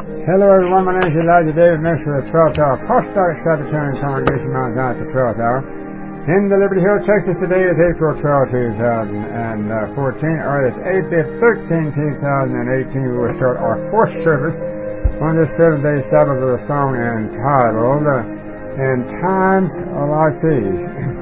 Hello everyone, my name is Elijah David, minister of the 12th Hour Apostolic Sabbatarian Congregation, Mount Zion at the 12th Hour. In the Liberty Hill, Texas, today is April 12, 2014, or it's April 13, 2018. We will start our fourth service on this 7-day Sabbath with a song entitled, In Times Like These.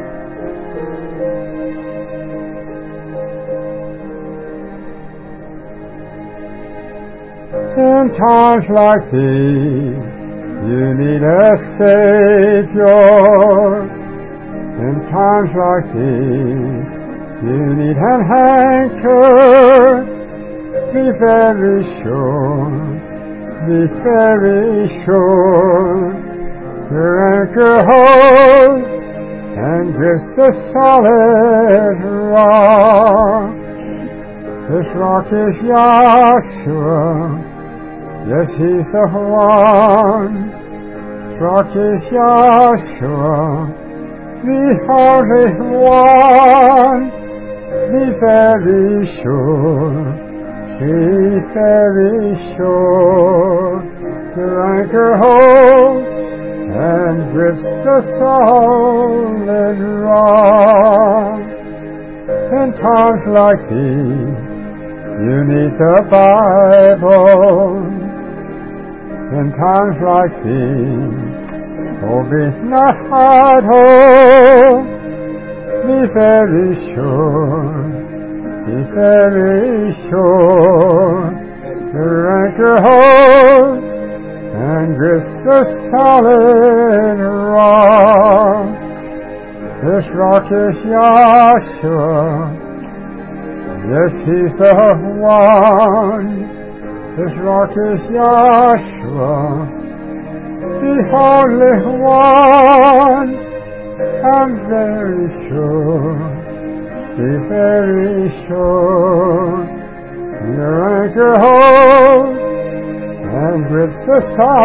In times like these, you need a Savior. In times like these, you need an anchor. Be very sure, be very sure. Your anchor holds and grips the solid rock. This rock is Yahshua. Yes, He's the one. Rock is Yahshua, the Holy One. Be very sure, be very sure. Your anchor holds and grips the solid rock. In times like these, you need the Bible. In times like these, oh, be not idle. Be very sure, be very sure. Your anchor holds and grips the solid rock. This rock is Yahshua. Yes, He's the one. This rock is Yahshua, the Holy One. I'm very sure, be very sure. Your anchor holds and grips the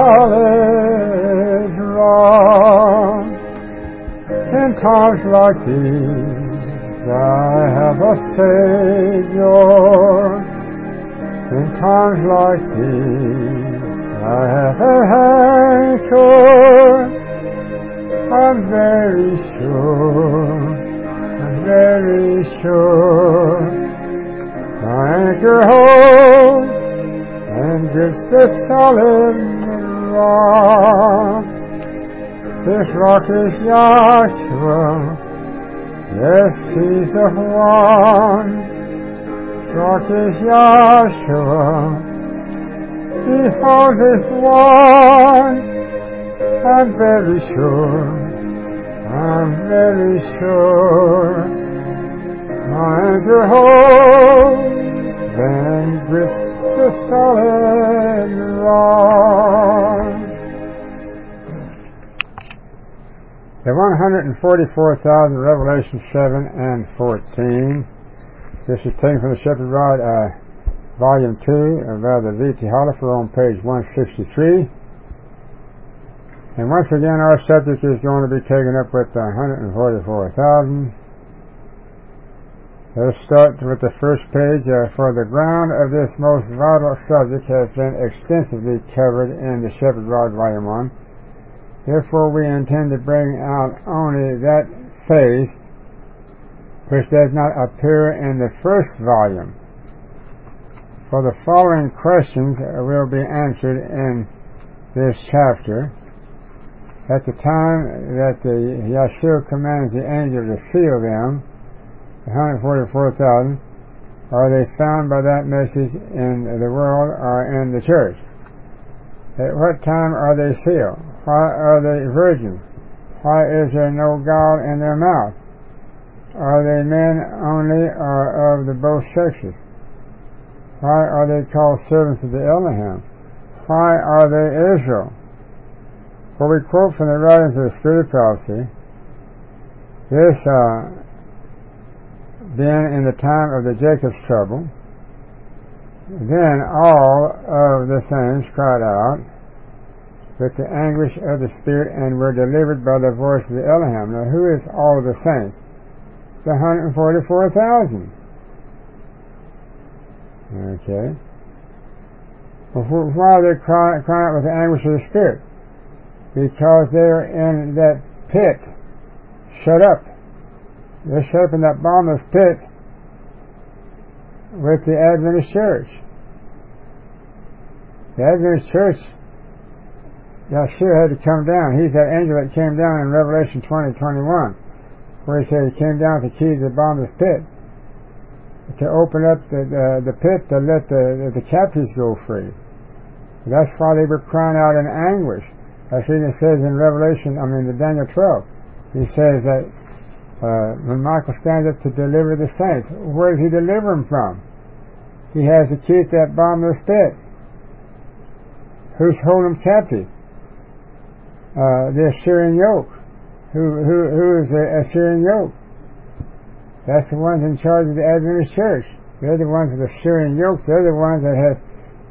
solid rock. In times like these, I have a Savior. In times like these, I have an anchor. I'm very sure, I'm very sure. My anchor holds and grips the solid rock. This rock is Yahshua. Yes, He's the one. Rock is Yahshua, the Holy One. I'm very sure, I'm very sure. My anchor holds and grips the solid rock. The 144,000, Revelation 7 and 14. This is taken from the Shepherd Rod, Volume 2, of the V.T. Hollifer on page 163. And once again, our subject is going to be taken up with 144,000. Let's start with the first page. For the ground of this most vital subject has been extensively covered in the Shepherd Rod, Volume 1. Therefore, we intend to bring out only that phase which does not appear in the first volume. For the following questions will be answered in this chapter. At the time that the Yahshua commands the angel to seal them, the 144,000, are they found by that message in the world or in the church? At what time are they sealed? Why are they virgins? Why is there no gall in their mouth? Are they men only or of the both sexes? Why are they called servants of the Elohim? Why are they Israel? For we quote from the writings of the Spirit of Prophecy, this being in the time of the Jacob's trouble, then all of the saints cried out with the anguish of the Spirit and were delivered by the voice of the Elohim. Now, who is all of the saints? The 144,000. Okay. Why are they crying out with the anguish of the spirit? Because they're in that pit, shut up. They're shut up in that bottomless pit with the Adventist church. The Adventist church, Yahshua had to come down. He's that angel that came down in Revelation 20:21, where he said he came down with the key to the bottomless pit to open up the pit to let the captives go free. That's why they were crying out in anguish. As it says in Daniel 12. He says that when Michael stands up to deliver the saints, where does he deliver them from? He has the key to that bottomless pit. Who's holding them captive? The Assyrian yoke. Who is the Assyrian yoke? That's the ones in charge of the Adventist church. They're the ones with the Assyrian yoke. They're the ones that have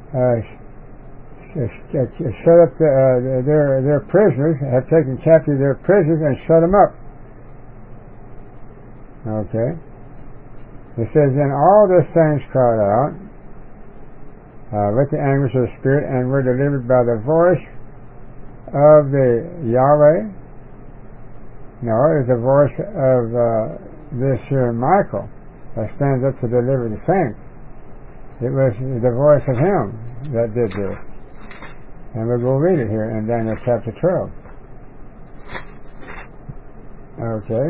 shut up their prisoners, have taken captive their prisoners and shut them up. Okay. It says, then all the saints cried out with the anguish of the spirit, and were delivered by the voice of the Yahweh. No, it is the voice of this Michael that stands up to deliver the saints. It was the voice of him that did this. And we'll go read it here in Daniel chapter 12. Okay.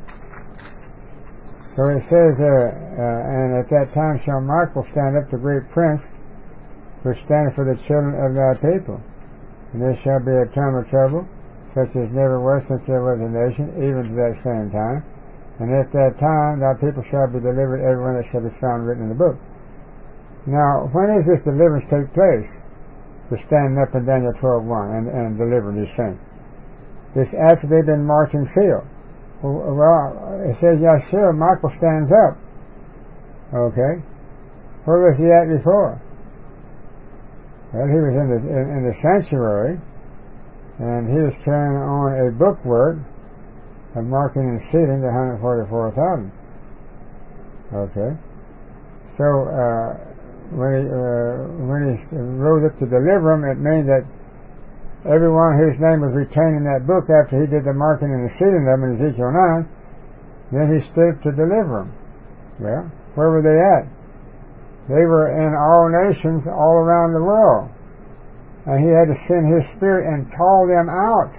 So it says, and at that time shall Michael stand up, the great prince, which standeth for the children of thy people. And there shall be a time of trouble, such as never was since there was a nation, even to that same time. And at that time thy people shall be delivered, everyone that shall be found written in the book. Now, when does this deliverance take place? For standing up in Daniel 12:1 and delivering these saints. It's after they've been marked and sealed. Well, it says Yahshua, Michael stands up. Okay. Where was he at before? Well, he was in the sanctuary, and he was carrying on a bookwork of marking and sealing the 144,000. Okay. So, when he rose up to deliver them, it means that everyone whose name was retained in that book after he did the marking and the sealing of them in Ezekiel 9, then he stood to deliver them. Well, where were they at? They were in all nations all around the world. And he had to send his spirit and call them out.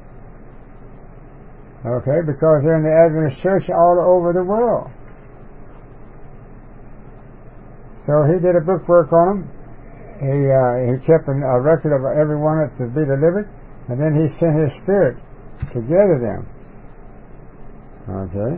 Okay, because they're in the Adventist church all over the world. So he did a bookwork on them. He kept a record of everyone that to be delivered, and then he sent his spirit to gather them. Okay.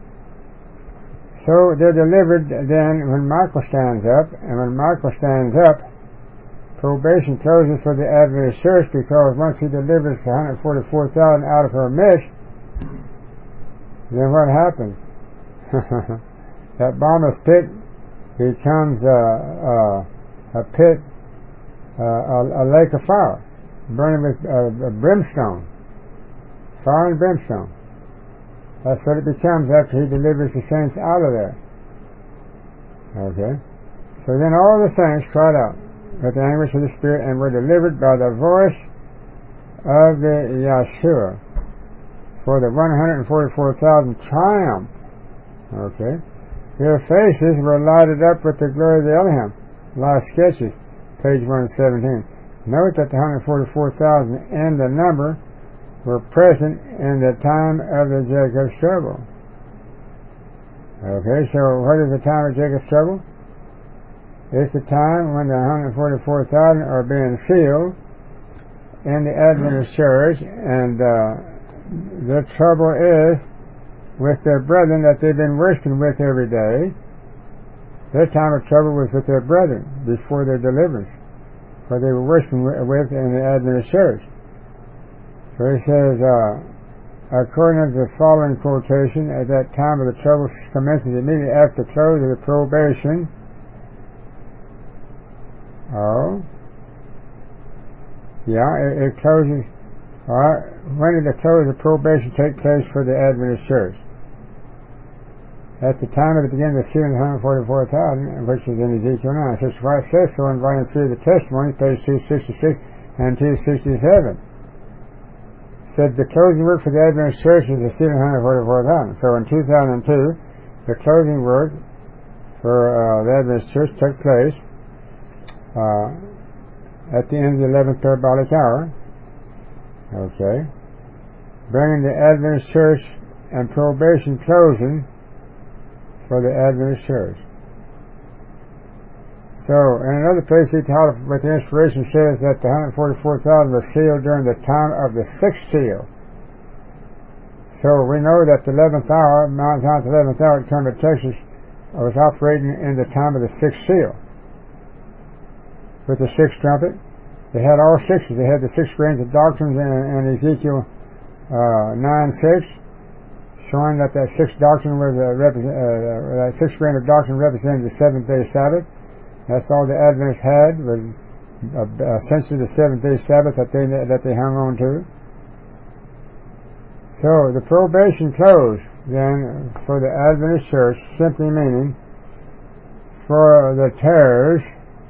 So they're delivered then when Michael stands up, and when Michael stands up, probation closes for the Adventist church, because once he delivers 144,000 out of her midst, then what happens? That bottomless pit becomes a pit, a lake of fire, burning with brimstone, fire and brimstone. That's what it becomes after he delivers the saints out of there. Okay. So then all the saints cried out with the anguish of the spirit, and were delivered by the voice of the Yahshua, for the 144,000 triumphed. Okay. Their faces were lighted up with the glory of the Elohim. Live Sketches, page 117. Note that the 144,000 in the number were present in the time of the Jacob's trouble. Okay, so what is the time of Jacob's trouble? It's the time when the 144,000 are being sealed in the Adventist church, and their trouble is with their brethren that they've been worshiping with every day. Their time of trouble was with their brethren before their deliverance, where they were worshiping with in the Adventist church. So he says, according to the following quotation, at that time of the trouble commences immediately after the close of the probation. Oh, yeah, it closes. All right. When did the close of probation take place for the Adventist church? at the time of the beginning of the sealing of 144,000, which is in Ezekiel 9. It says so in volume 3 of the testimony, page 266 and 267. Said the closing work for the Adventist Church is the sealing of 144,000. So in 2002, the closing work for the Adventist Church took place at the end of the 11th parabolic hour. Okay. Bringing the Adventist Church and probation closing for the Adventist Church. So, in another place, he taught with the inspiration says that the 144,000 was sealed during the time of the sixth seal. So, we know that the 11th hour, Mount Zion's 11th hour at Kermit, Texas, was operating in the time of the sixth seal. With the sixth trumpet, they had all sixes. They had the six grains of doctrines in Ezekiel 9:6. Showing that sixth doctrine was that sixth grain of doctrine represented the seventh-day Sabbath. That's all the Adventists had was essentially the seventh-day Sabbath that they hung on to. So the probation closed then for the Adventist Church, simply meaning for the tares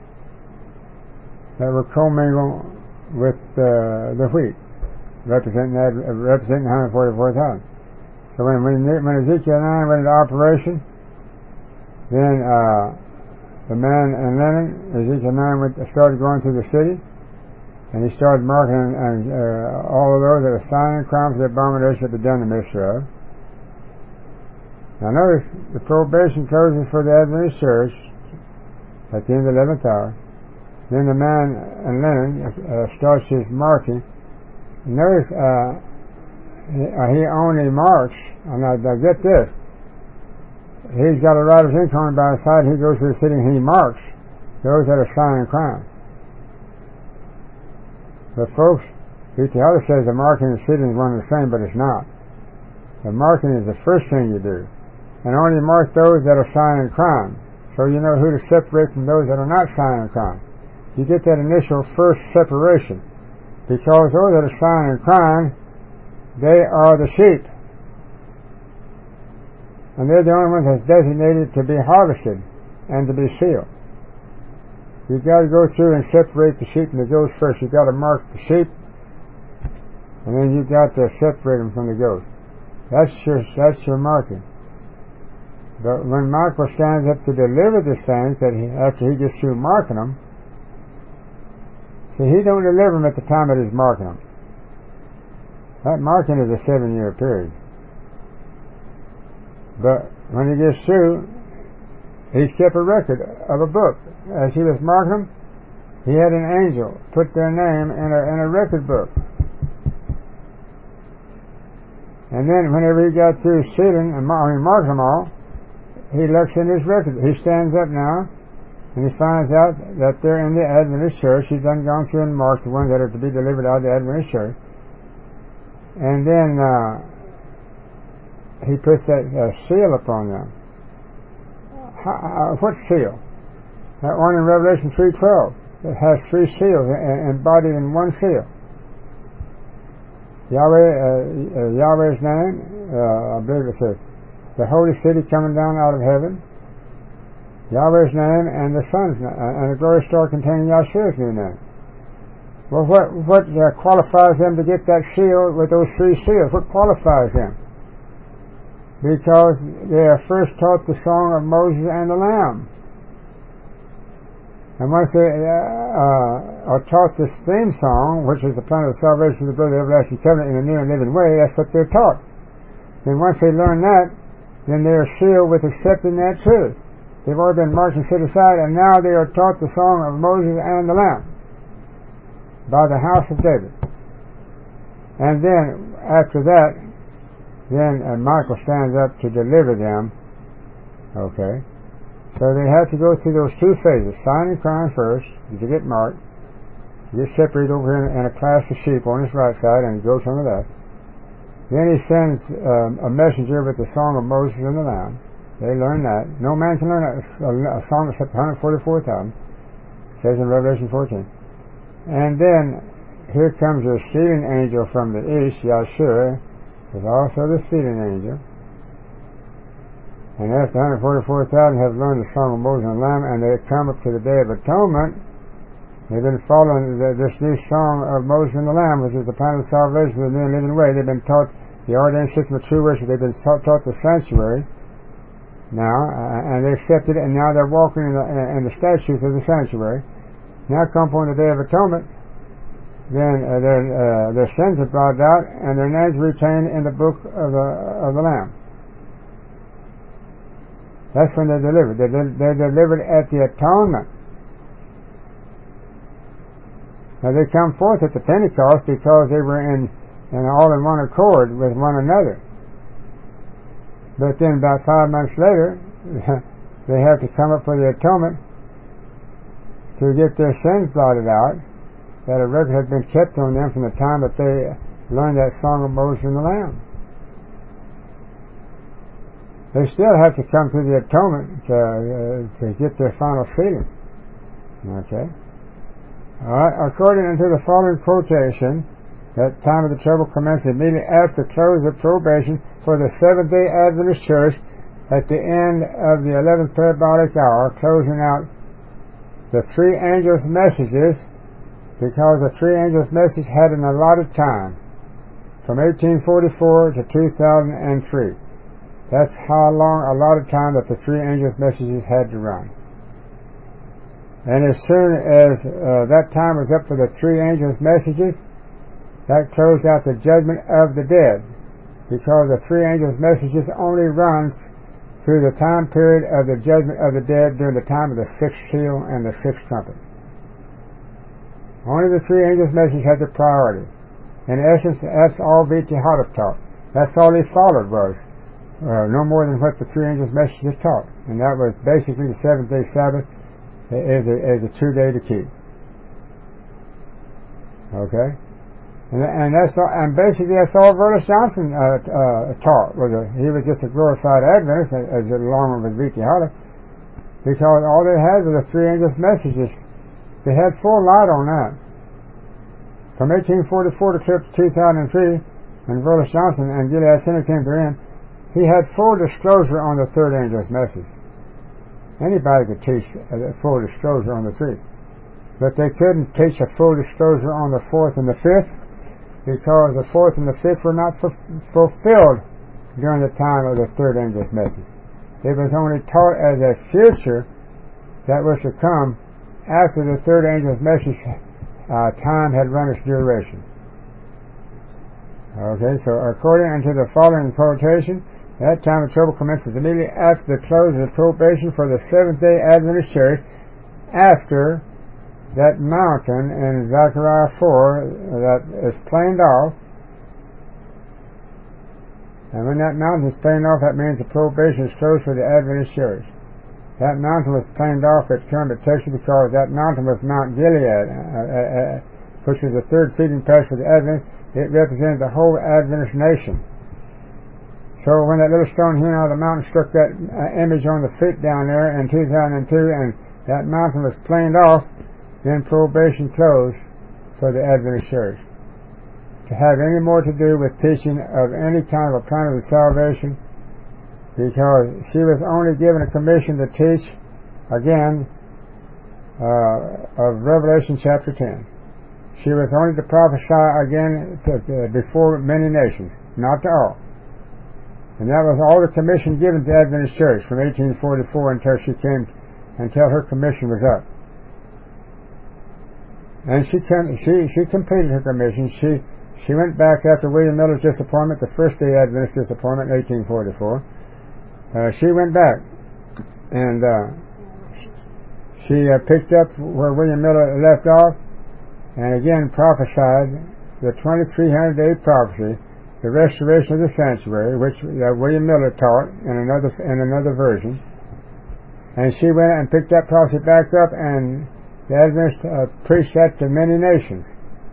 that were commingled with the wheat, representing 144,000. So when Ezekiel 9 went into operation, then the man in linen, Ezekiel 9 started going through the city, and he started marking all of those that are signing crimes of the abomination that had done the mystery of. Now notice, the probation closes for the Adventist Church at the end of the 11th hour. Then the man in linen starts his marking. Notice, he only marks, and now get this, he's got a writer's inkhorn by his side, he goes to the city and he marks those that are signing crime. But folks, the other says the marking and the sitting is one and the same, but it's not. The marking is the first thing you do, and only mark those that are signing crime, so you know who to separate from those that are not signing crime. You get that initial first separation, because those that are signing crime, they are the sheep. And they're the only ones that's designated to be harvested and to be sealed. You've got to go through and separate the sheep and the goats first. You've got to mark the sheep, and then you've got to separate them from the goats. That's your marking. But when Michael stands up to deliver the saints, after he gets through marking them, see, he don't deliver them at the time that he's marking them. That marking is a 7-year period. But when he gets through, he's kept a record of a book. As he was marking them, he had an angel put their name in a record book. And then whenever he got through sealing and marking them all, he looks in his record. He stands up now, and he finds out that they're in the Adventist Church. He's done gone through and marked the ones that are to be delivered out of the Adventist Church. And then he puts that seal upon them. What seal? That one in Revelation 3:12. It has 3 seals embodied in one seal. Yahweh's name, I believe it says, the holy city coming down out of heaven, Yahweh's name, and the Son's name, and the glory star containing Yahshua's new name. Well, what qualifies them to get that seal with those 3 seals? What qualifies them? Because they are first taught the song of Moses and the Lamb. And once they are taught this theme song, which is the plan of salvation of the blood of the everlasting covenant in a new and living way, that's what they're taught. And once they learn that, then they are sealed with accepting that truth. They've already been marked and set aside, and now they are taught the song of Moses and the Lamb by the house of David. And then, after that, Michael stands up to deliver them. Okay. So they have to go through those 2 phases. Signing crime first, to get marked. You get separated over here in a class of sheep on his right side and goats on the left. Then he sends a messenger with the song of Moses and the Lamb. They learn that. No man can learn a song except 144,000. It says in Revelation 14. And then here comes a sealing angel from the east, Yahshua, is also the sealing angel. And after 144,000 have learned the Song of Moses and the Lamb, and they come up to the Day of Atonement, they've been following this new Song of Moses and the Lamb, which is the plan of salvation of the new living way. They've been taught the ordained system of true worship. They've been taught the sanctuary now, and they accepted it, and now they're walking in the statutes of the sanctuary. Now come upon the Day of Atonement, then their sins are blotted out, and their names are retained in the book of the Lamb. That's when they're delivered. They're delivered at the atonement. Now they come forth at the Pentecost because they were in all in one accord with one another. But then about 5 months later, they have to come up for the atonement to get their sins blotted out, that a record has been kept on them from the time that they learned that Song of Moses and the Lamb. They still have to come to the atonement to get their final sealing. Okay? Alright, according to the following quotation, that time of the trouble commenced immediately after the close of probation for the Seventh-day Adventist Church at the end of the 11th parabolic hour, closing out the three angels' messages, because the three angels' message had an allotted time, from 1844 to 2003. That's how long allotted time that the three angels' messages had to run. And as soon as that time was up for the three angels' messages, that closed out the judgment of the dead, because the three angels' messages only runs through the time period of the judgment of the dead during the time of the sixth seal and the sixth trumpet. Only the three angels' messages had the priority. In essence, that's all V.T. Hallett taught. That's all he followed was no more than what the three angels' messages taught, and that was basically the seventh-day Sabbath is a true day to keep. Okay, and that's all, and basically that's all Verlis Johnson taught. He was just a glorified Adventist, as along with V.T. Hallett, because all they had was the three angels' messages. They had full light on that. From 1844 to 2003, when Verlis Johnson and Gilead Center came to end, he had full disclosure on the third angel's message. Anybody could teach a full disclosure on the three, but they couldn't teach a full disclosure on the fourth and the fifth, because the fourth and the fifth were not fulfilled during the time of the third angel's message. It was only taught as a future that was to come after the third angel's message time had run its duration. Okay, so according to the following quotation, that time of trouble commences immediately after the close of the probation for the Seventh-day Adventist Church, after that mountain in Zechariah 4 that is planed off. And when that mountain is planed off, that means the probation is closed for the Adventist Church. That mountain was planed off at Kermit, Texas, because that mountain was Mount Gilead, which was the third feeding place for the Adventists. It represented the whole Adventist nation. So when that little stone hewn out of the mountain struck that image on the feet down there in 2002, and that mountain was planed off, then probation closed for the Adventist Church. To have any more to do with teaching of any kind of a plan of salvation, because she was only given a commission to teach, again, of Revelation chapter 10. She was only to prophesy again before many nations, not to all. And that was all the commission given to the Adventist Church from 1844 until her commission was up. And she completed her commission. She went back after William Miller's disappointment, the first day Adventist disappointment in 1844. She went back, and she picked up where William Miller left off, and again prophesied the 2300-day prophecy, the restoration of the sanctuary, which William Miller taught in another version. And she went and picked that prophecy back up, and the Adventists preached that to many nations.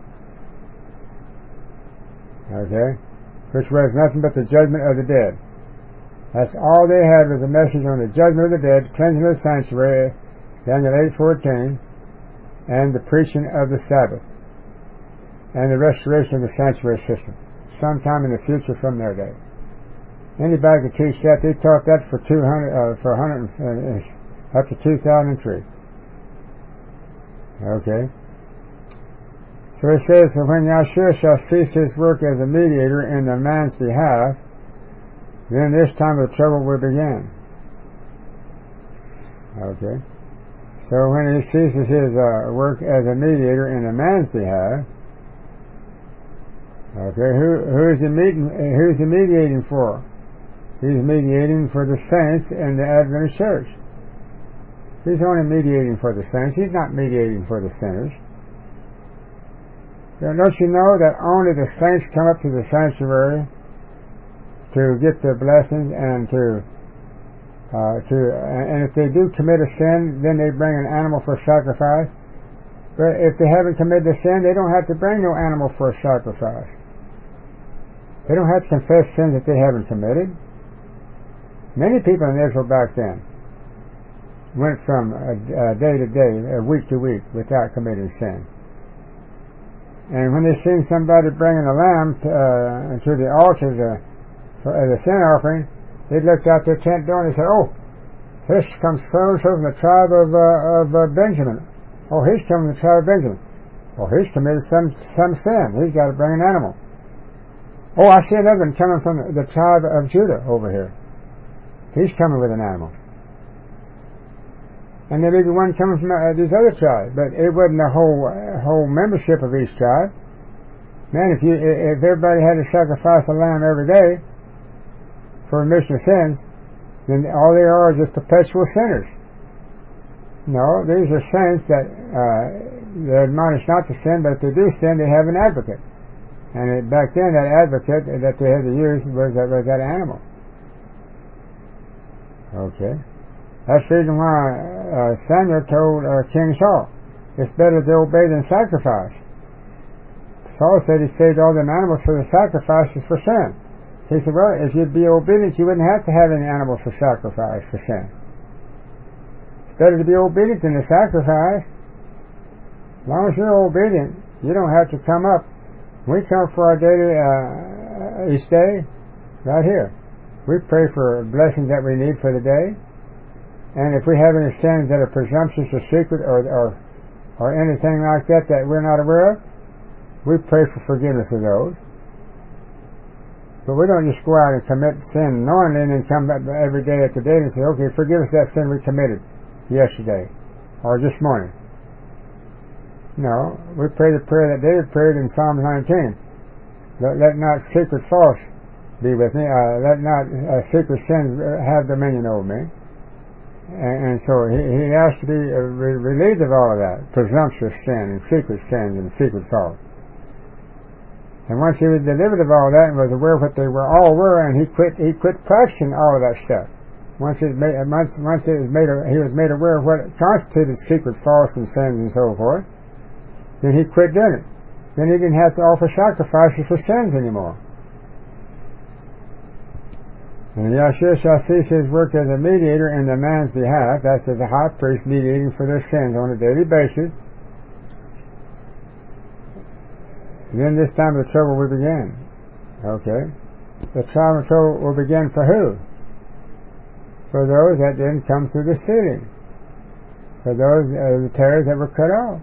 Okay? Which was nothing but the judgment of the dead. That's all they had, was a message on the judgment of the dead, cleansing of the sanctuary, Daniel 8:14, and the preaching of the Sabbath, and the restoration of the sanctuary system, sometime in the future from their day. Anybody could teach that. They taught that for 100, up to 2003. Okay. So it says, so when Yahshua shall cease his work as a mediator in the man's behalf, then this time of trouble will begin. Okay. So when he ceases his work as a mediator in a man's behalf, okay, who's he mediating for? He's mediating for the saints in the Adventist church. He's only mediating for the saints. He's not mediating for the sinners. Don't you know that only the saints come up to the sanctuary to get their blessings and and if they do commit a sin, then they bring an animal for sacrifice. But if they haven't committed a sin, they don't have to bring no animal for a sacrifice. They don't have to confess sins that they haven't committed. Many people in Israel back then went from day to day, week to week, without committing sin. And when they seen somebody bringing a lamb to the altar as a sin offering, they looked out their tent door and they said, "Oh, here comes so-and-so from the tribe of Benjamin. Oh, he's coming from the tribe of Benjamin. Oh, he's committed some sin. He's got to bring an animal. Oh, I see another one coming from the tribe of Judah over here. He's coming with an animal. And there may be one coming from these other tribes, but it wasn't the whole membership of each tribe. Man, if everybody had to sacrifice a lamb every day for remission of sins, then all they are just perpetual sinners. No, these are saints that they're admonished not to sin, but if they do sin, they have an advocate. And back then, that advocate that they had to use was that animal. Okay. That's the reason why Samuel told King Saul, it's better to obey than sacrifice. Saul said he saved all them animals for the sacrifices for sin. He said, well, if you'd be obedient, you wouldn't have to have any animals for sacrifice for sin. It's better to be obedient than to sacrifice. As long as you're obedient, you don't have to come up. We come for our daily each day right here. We pray for blessings that we need for the day. And if we have any sins that are presumptuous or secret or anything like that we're not aware of, we pray for forgiveness of those. But we don't just go out and commit sin knowingly and then come back every day at the day and say, okay, forgive us that sin we committed yesterday or this morning. No, we pray the prayer that David prayed in Psalm 19. Let not secret faults be with me. Let not secret sins have dominion over me. And so he has to be relieved of all of that, presumptuous sin and secret sins and secret faults. And once he was delivered of all that and was aware of what they all were, and he quit practicing all of that stuff. Once he was made aware of what constituted secret faults and sins and so forth, then he quit doing it. Then he didn't have to offer sacrifices for sins anymore. And Yahshua shall cease his work as a mediator in the man's behalf. That's as a high priest mediating for their sins on a daily basis. And then this time the trouble will begin. Okay? The time of trouble will begin for who? For those that didn't come through the city. For those the tares that were cut off.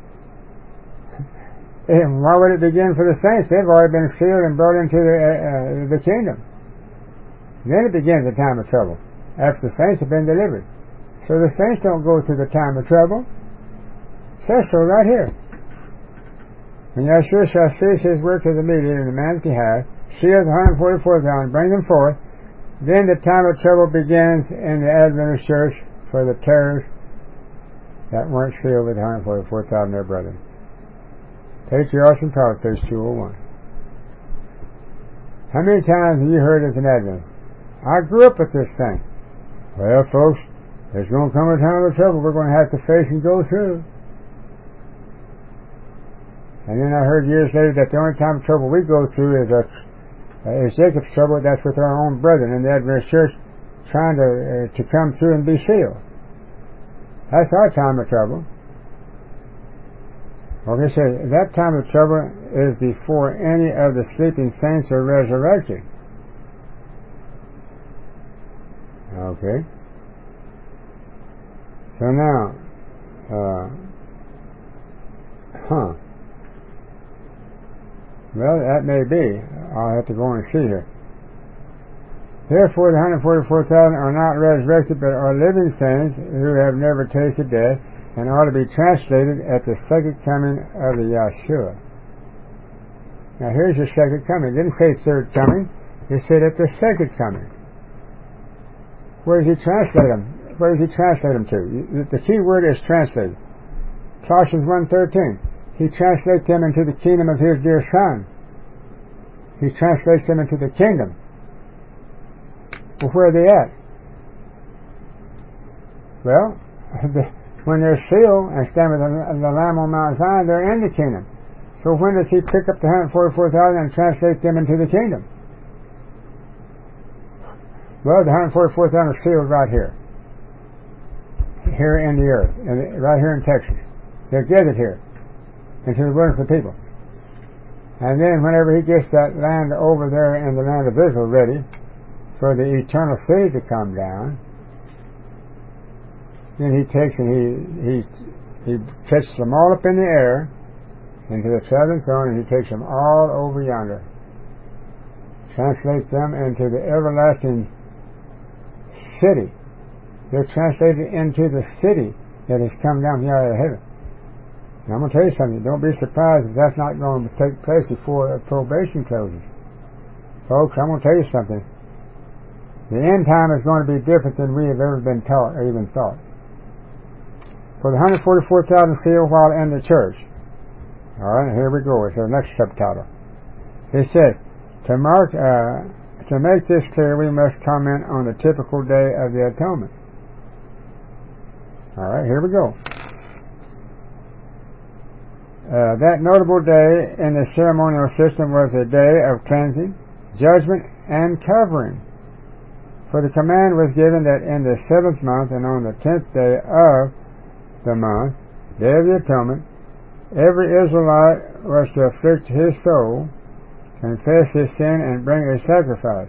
And why would it begin for the saints? They've already been sealed and brought into the kingdom. And then it begins the time of trouble, after the saints have been delivered. So the saints don't go through the time of trouble. It says so right here. When Yahshua shall cease his work as a mediator in the man's behalf, seal the 144,000, bring them forth, then the time of trouble begins in the Adventist church for the tares that weren't sealed with 144,000 their brethren. Patriarchs and Prophets, page 201. How many times have you heard as an Adventist? I grew up with this thing. Well, folks, there's going to come a time of trouble we're going to have to face and go through. And then I heard years later that the only time of trouble we go through is Jacob's trouble. That's with our own brethren in the Adventist church trying to come through and be sealed. That's our time of trouble. Okay, so that time of trouble is before any of the sleeping saints are resurrected. Okay? So now, well, that may be. I'll have to go and see here. Therefore, the 144,000 are not resurrected, but are living saints who have never tasted death, and are to be translated at the second coming of the Yeshua. Now, here's the second coming. It didn't say third coming. It said at the second coming. Where does he translate them? Where does he translate them to? The key word is translated. Colossians 1:13. He translates them into the kingdom of his dear Son. He translates them into the kingdom. Well, where are they at? Well, when they're sealed and stand with the Lamb on Mount Zion, they're in the kingdom. So when does he pick up the 144,000 and translate them into the kingdom? Well, the 144,000 are sealed right here. Here in the earth. Right here in Texas. They're gathered here. Into the wilderness of people. And then whenever he gets that land over there in the land of Israel ready for the eternal city to come down, then he takes and he catches them all up in the air into the southern zone, and he takes them all over yonder, translates them into the everlasting city. They're translated into the city that has come down here out of heaven. And I'm going to tell you something. Don't be surprised if that's not going to take place before probation closes. Folks, I'm going to tell you something. The end time is going to be different than we have ever been taught or even thought. For the 144,000 sealed while in the church. Alright, here we go. It's our next subtitle. It says, to make this clear, we must comment on the typical day of the atonement. Alright, here we go. That notable day in the ceremonial system was a day of cleansing, judgment, and covering. For the command was given that in the 7th month and on the 10th day of the month, day of the atonement, every Israelite was to afflict his soul, confess his sin, and bring a sacrifice.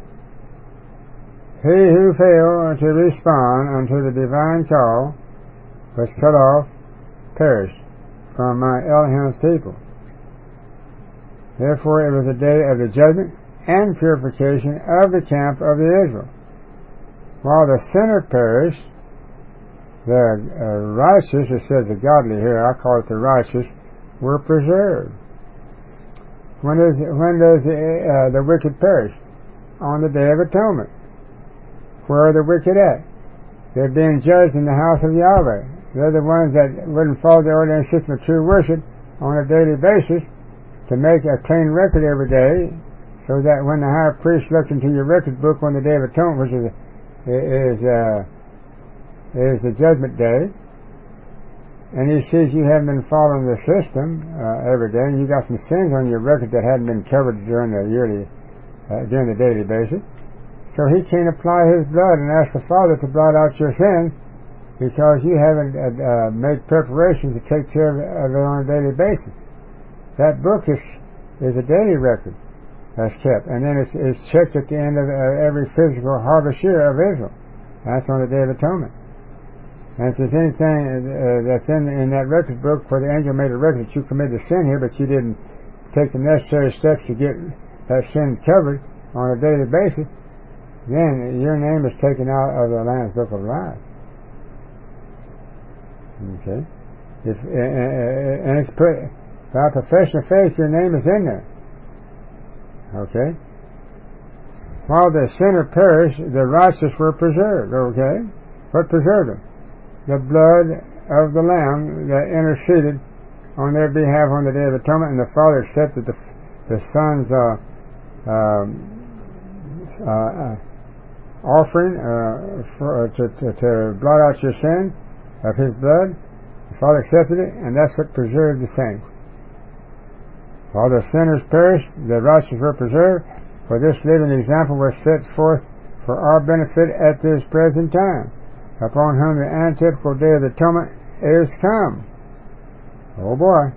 He who failed to respond unto the divine call was cut off, perished from my Elohim's people. Therefore it was a day of the judgment and purification of the camp of the Israel. While the sinner perished, the righteous, it says the godly here, I call it the righteous, were preserved. When does the wicked perish? On the Day of Atonement. Where are the wicked at? They're being judged in the house of Yahweh. They're the ones that wouldn't follow the ordained system of true worship on a daily basis to make a clean record every day, so that when the high priest looks into your record book on the Day of Atonement, which is the judgment day, and he sees you haven't been following the system every day, and you got some sins on your record that hadn't been covered during the daily basis, so he can't apply his blood and ask the Father to blot out your sins, because you haven't made preparations to take care of it on a daily basis. That book is a daily record that's kept, and then it's checked at the end of every physical harvest year of Israel. That's on the Day of Atonement. And if there's anything that's in that record book where the angel made a record that you committed a sin here, but you didn't take the necessary steps to get that sin covered on a daily basis, then your name is taken out of the Lamb's Book of Life. Okay, and it's put by profession of faith. Your name is in there. Okay. While the sinner perished, the righteous were preserved. Okay, what preserved them? The blood of the Lamb that interceded on their behalf on the Day of Atonement, and the Father accepted the Son's offering to blot out your sin of His blood. The Father accepted it, and that's what preserved the saints. While the sinners perished, the righteous were preserved, for this living example was set forth for our benefit at this present time, upon whom the antithetical Day of the Atonement is come. Oh boy.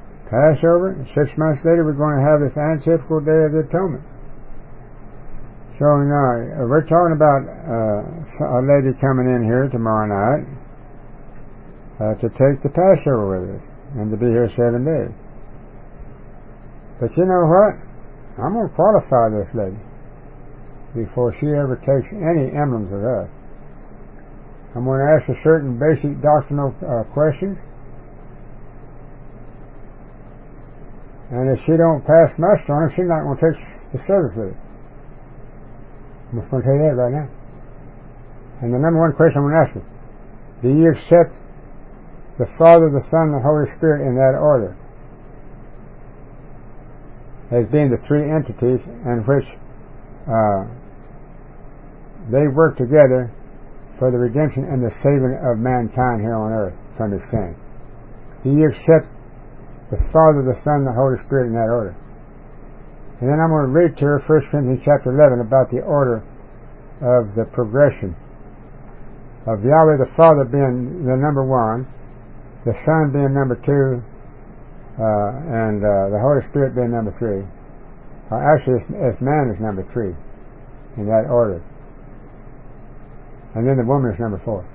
Passover, 6 months later we're going to have this antithetical Day of the Atonement. So now we're talking about a lady coming in here tomorrow night to take the Passover with us and to be here 7 days. But you know what? I'm going to qualify this lady before she ever takes any emblems of us. I'm going to ask her certain basic doctrinal questions, and if she don't pass muster on them, she's not going to take the service with it. I'm just going to tell you that right now. And the number one question I'm going to ask her: do you accept the Father, the Son, and the Holy Spirit in that order, as being the three entities in which they work together for the redemption and the saving of mankind here on earth from his sin? Do you accept the Father, the Son, and the Holy Spirit in that order? And then I'm going to read to her 1 Corinthians chapter 11 about the order of the progression of Yahweh the Father being the number one, the Son being number two, and the Holy Spirit being number three. Actually, as man is number three in that order. And then the woman is number four.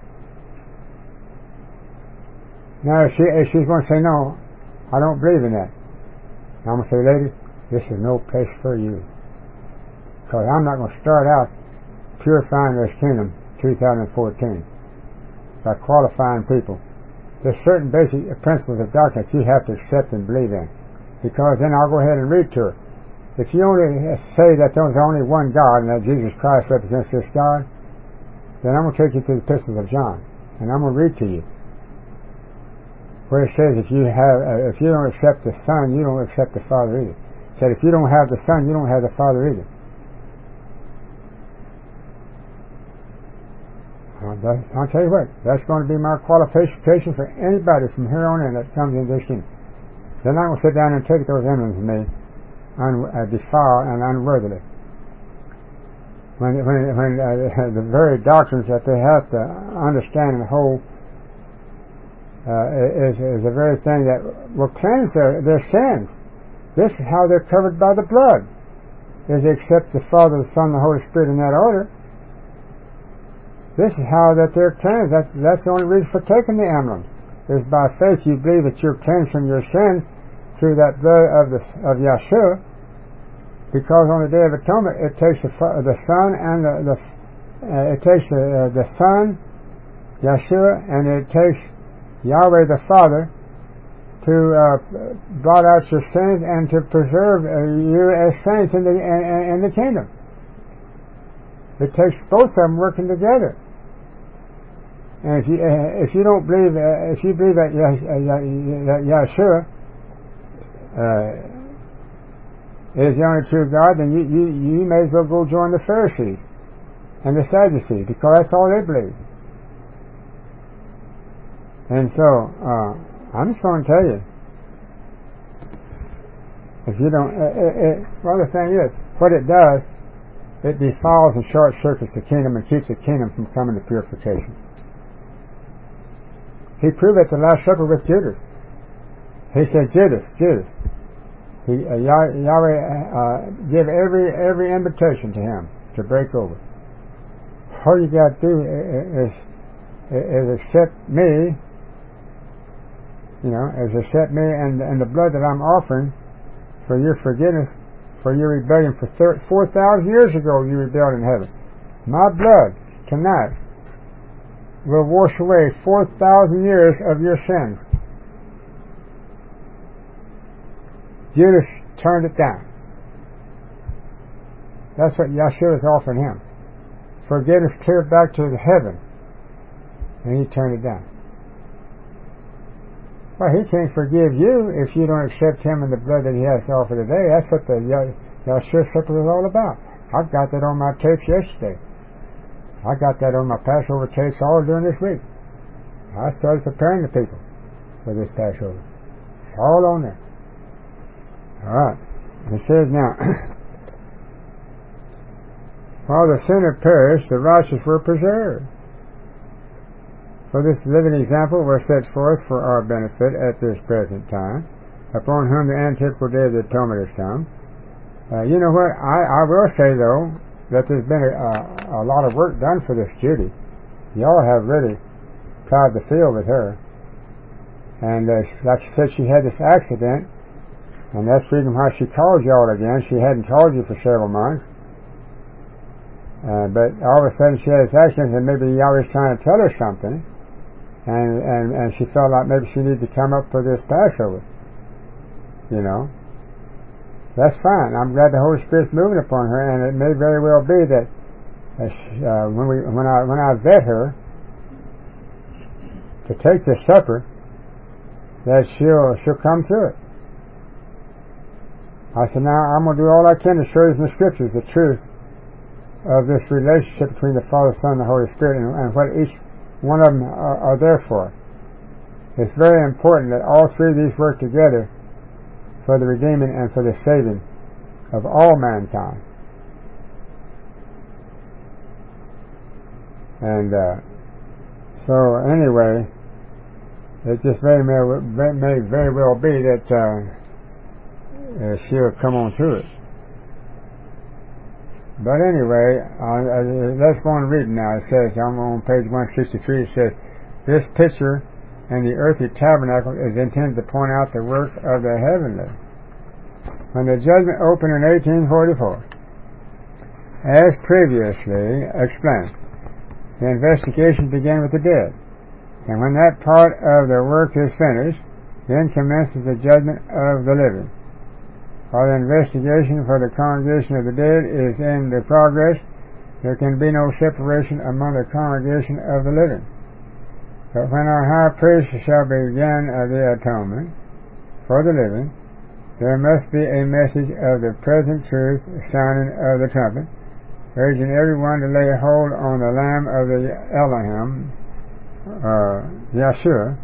Now, if she's going to say, no, I don't believe in that, I'm going to say, lady, this is no place for you. Because I'm not going to start out purifying this kingdom 2014 by qualifying people. There's certain basic principles of doctrine that you have to accept and believe in. Because then I'll go ahead and read to her. If you only say that there's only one God and that Jesus Christ represents this God, then I'm going to take you to the epistles of John, and I'm going to read to you where it says if you don't accept the Son, you don't accept the Father either. It said if you don't have the Son, you don't have the Father either. I'll tell you what, that's going to be my qualification for anybody from here on in that comes into this kingdom. They're not going to sit down and take those emblems of me defiled and unworthily. When the very doctrines that they have to understand and hold is the very thing that will cleanse their sins. This is how they're covered by the blood, is they accept the Father, the Son, and the Holy Spirit in that order. This is how that they're cleansed. That's the only reason for taking the emblems, is by faith you believe that you're cleansed from your sins through that blood of Yeshua. Because on the Day of Atonement, it takes the Son and it takes the Son, Yeshua, and it takes Yahweh the Father to blot out your sins and to preserve you as saints in the kingdom. It takes both of them working together. And if you don't believe, if you believe that Yeshua is the only true God, then you may as well go join the Pharisees and the Sadducees, because that's all they believe. And so I'm just going to tell you, if you don't, well, the thing is, what it does, it defiles and short circuits the kingdom and keeps the kingdom from coming to purification. He proved at the Last Supper with Judas. He said, Judas, Yahweh give every invitation to him to break over. All you got to do is accept me, accept me and the blood that I'm offering for your forgiveness, for your rebellion. For 4,000 years ago you rebelled in heaven. My blood tonight will wash away 4,000 years of your sins. Judas turned it down. That's what Yeshua is offering him. Forgiveness clear back to heaven. And he turned it down. Well, he can't forgive you if you don't accept him and the blood that he has to offer today. That's what the Yeshua supper is all about. I've got that on my tapes yesterday. I got that on my Passover tapes all during this week. I started preparing the people for this Passover. It's all on there. Alright. It says now, while the sinner perished, the righteous were preserved. For this living example was set forth for our benefit at this present time, upon whom the antiqual day of the atonement is come. You know what? I will say, though, that there's been a lot of work done for this Judy. Y'all have really plowed the field with her. And like she said, she had this accident, and that's the reason why she called y'all again. She hadn't called you for several months. But all of a sudden she had this accident, and maybe y'all was trying to tell her something, and she felt like maybe she needed to come up for this Passover. You know. That's fine. I'm glad the Holy Spirit's moving upon her, and it may very well be that when I vet her to take this supper, that she'll come to it. I said, now I'm going to do all I can to show you from the Scriptures the truth of this relationship between the Father, Son, and the Holy Spirit, and what each one of them are there for. It's very important that all three of these work together for the redeeming and for the saving of all mankind. And so anyway, it just may very well be that she'll come on to it. But anyway, let's go on reading now. It says, I'm on page 163, it says, this picture and the earthly tabernacle is intended to point out the work of the heavenly. When the judgment opened in 1844, as previously explained, the investigation began with the dead, and when that part of the work is finished, then commences the judgment of the living. While the investigation for the congregation of the dead is in the progress, there can be no separation among the congregation of the living. But when our high priest shall begin the atonement for the living, there must be a message of the present truth, sounding of the trumpet, urging everyone to lay hold on the Lamb of the Elohim, Yeshua,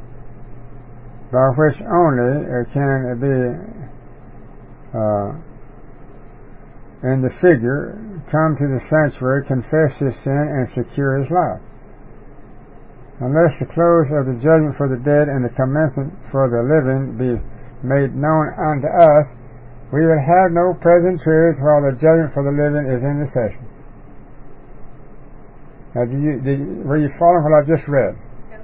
by which only can be in the figure come to the sanctuary, confess his sin, and secure his life. Unless the close of the judgment for the dead and the commencement for the living be made known unto us, we would have no present truth while the judgment for the living is in the session. Now, were you following what I just read?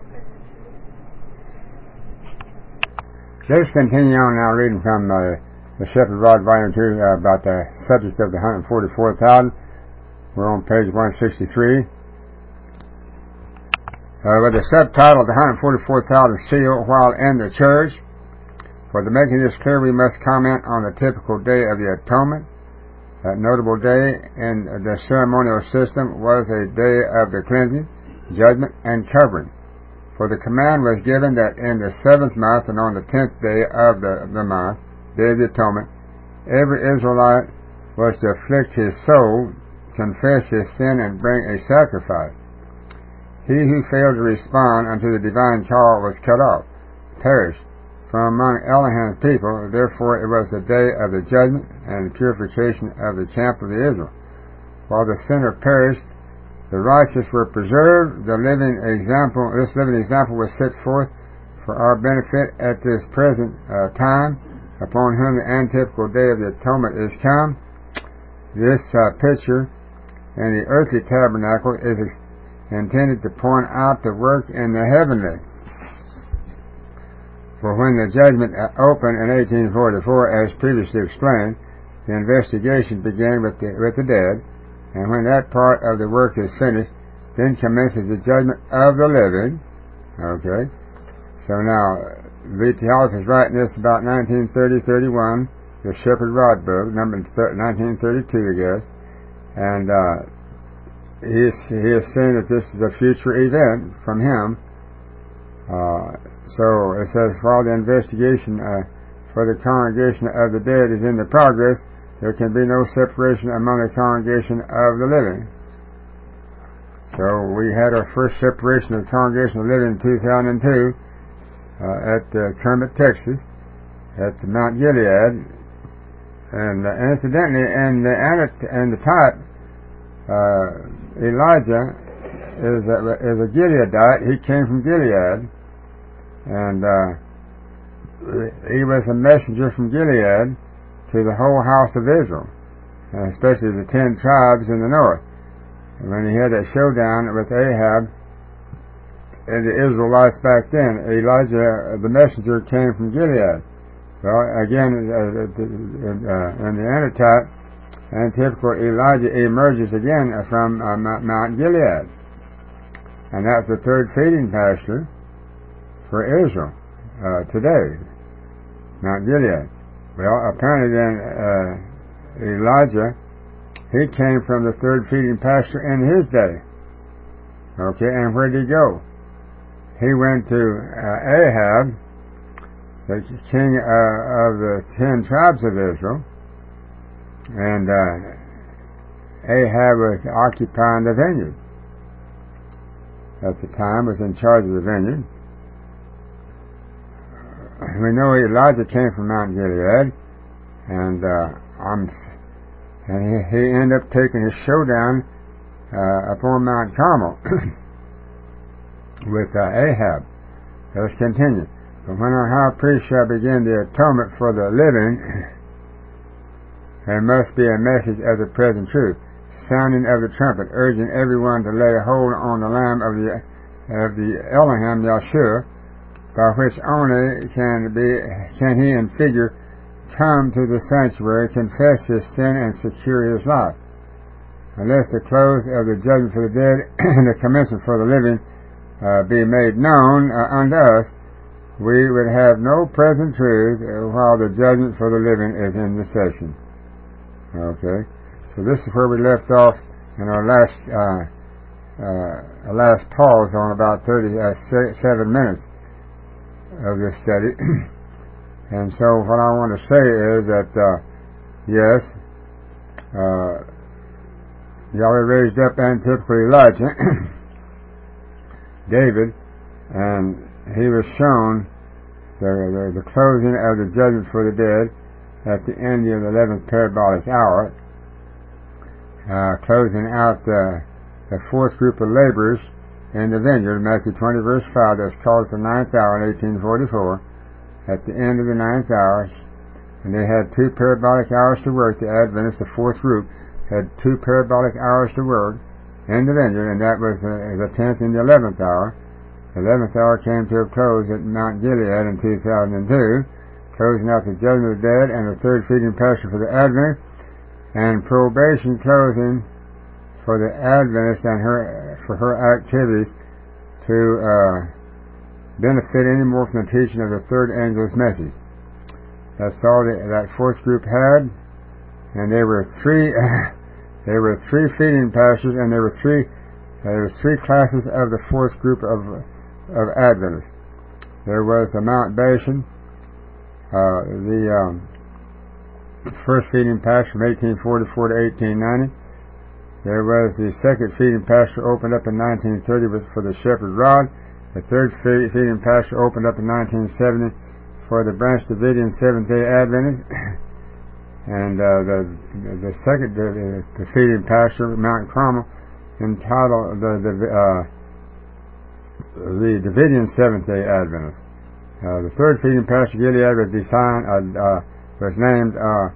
Let's continue on now reading from the Shepherd Rod Volume 2 about the subject of the 144,000. We're on page 163. With the subtitle, the 144,000 seal while in the church. For the making this clear, we must comment on the typical day of the atonement. That notable day in the ceremonial system was a day of the cleansing, judgment, and covering. For the command was given that in the 7th month and on the 10th day of the month, day of the atonement, every Israelite was to afflict his soul, confess his sin, and bring a sacrifice. He who failed to respond unto the divine call was cut off, perished from among Elohim's people. Therefore it was the day of the judgment and the purification of the camp of the Israel. While the sinner perished, the righteous were preserved. This living example was set forth for our benefit at this present time, upon whom the antitypical day of the atonement is come. This picture in the earthly tabernacle is intended to point out the work in the heavenly. For when the judgment opened in 1844, as previously explained, the investigation began with the dead, and when that part of the work is finished, then commences the judgment of the living. Okay, so now V.T. Hollis is writing this about 1930-31, the Shepherd Rod book, number 1932, I guess, and he is saying that this is a future event from him. So it says, while the investigation for the congregation of the dead is in the progress, there can be no separation among the congregation of the living. So we had our first separation of the congregation of the living in 2002 at Kermit, Texas, at Mount Gilead, and incidentally, and the type, Elijah is a Gileadite. He came from Gilead, and he was a messenger from Gilead to the whole house of Israel. especially the 10 tribes in the north. When he had that showdown with Ahab and the Israelites back then, Elijah, the messenger, came from Gilead. Well, again, in the antitype and typical, Elijah emerges again from Mount Gilead. And that's the third feeding pasture for Israel today, Mount Gilead. Well, apparently then Elijah, he came from the third feeding pasture in his day. Okay, and where did he go? He went to Ahab, the king of the 10 tribes of Israel, and Ahab was occupying the vineyard. At the time, was in charge of the vineyard. We know Elijah came from Mount Gilead, and he ended up taking his showdown upon Mount Carmel with Ahab. Let's continue. But when our high priest shall begin the atonement for the living, there must be a message of the present truth, sounding of the trumpet, urging everyone to lay hold on the Lamb of the Elohim Yahshua, by which only can he in figure come to the sanctuary, confess his sin, and secure his life. Unless the close of the judgment for the dead and the commencement for the living be made known unto us, we would have no present truth while the judgment for the living is in the session. Okay, so this is where we left off in our last pause on about 37 minutes of this study. And so what I want to say is that yes, Yahweh raised up antipically Elijah, David, and he was shown the closing of the judgment for the dead at the end of the 11th parabolic hour, closing out the fourth group of laborers in the vineyard, Matthew 20 verse 5, that's called the 9th hour in 1844. At the end of the 9th hour, and they had 2 parabolic hours to work. The Adventists, the fourth group, had 2 parabolic hours to work in the vineyard, and that was the 10th and the 11th hour. The 11th hour came to a close at Mount Gilead in 2002, closing out the judgment of the dead and the third feeding pasture for the Adventists, and probation closing for the Adventist and for her activities to benefit any more from the teaching of the third angel's message. That's all that fourth group had, and there were three feeding pastures, and there was three classes of the fourth group of Adventists. There was the Mount Bashan, the first feeding pasture from 1844 to 1890. There was the second feeding pasture opened up in 1930 for the Shepherd Rod. The third feeding pasture opened up in 1970 for the Branch Davidian Seventh-day Adventists, and the second the feeding pasture, Mount Carmel, entitled the Davidian Seventh-day Adventists. The third feeding pasture, Gilead, was named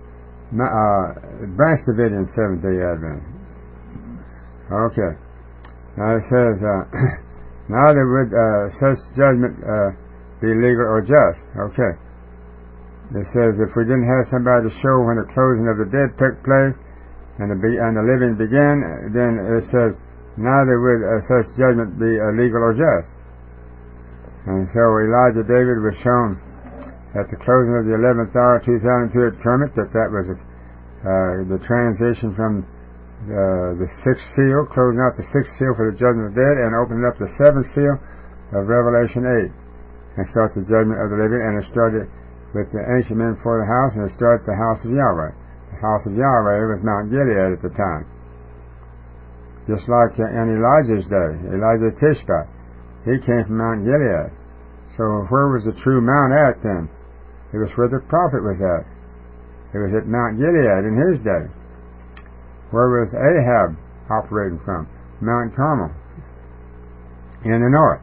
Branch Davidian Seventh-day Adventist. Okay. Now it says, neither would such judgment be legal or just. Okay. It says, if we didn't have somebody to show when the closing of the dead took place and the living began, then it says, neither would such judgment be legal or just. And so Elijah David was shown at the closing of the 11th hour, 2002 at Kermit, that was the transition from the sixth seal, closing out the sixth seal for the judgment of the dead, and opening up the seventh seal of Revelation 8, and starts the judgment of the living. And it started with the ancient men for the house, and it started the house of Yahweh. The house of Yahweh was Mount Gilead at the time, just like in Elijah's day. Elijah Tishbite, he came from Mount Gilead. So where was the true Mount at then? It was where the prophet was at. It was at Mount Gilead in his day. Where was Ahab operating from? Mount Carmel, in the north.